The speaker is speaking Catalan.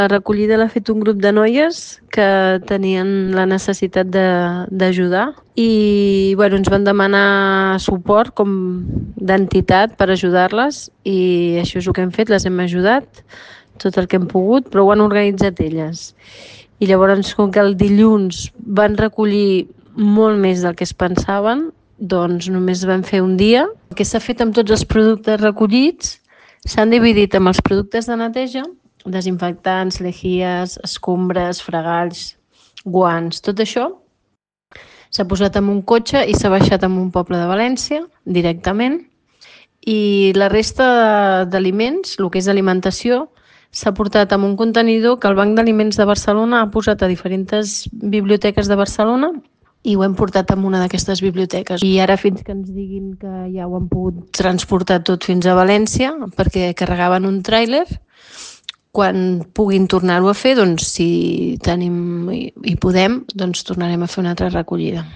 La recollida l'ha fet un grup de noies que tenien la necessitat d'ajudar i ens van demanar suport com d'entitat per ajudar-les i això és el que hem fet, les hem ajudat tot el que hem pogut, però ho han organitzat elles. I llavors, com que el dilluns van recollir molt més del que es pensaven, doncs només van fer un dia. El que s'ha fet amb tots els productes recollits s'han dividit amb els productes de neteja, desinfectants, legies, escombres, fregalls, guants, tot això s'ha posat en un cotxe i s'ha baixat en un poble de València directament i la resta d'aliments, el que és alimentació, s'ha portat en un contenidor que el Banc d'Aliments de Barcelona ha posat a diferents biblioteques de Barcelona i ho hem portat a una d'aquestes biblioteques. I ara fins que ens diguin que ja ho han pogut transportar tot fins a València, perquè carregaven un tràiler, quan puguin tornar-ho a fer, doncs si tenim i podem, doncs tornarem a fer una altra recollida.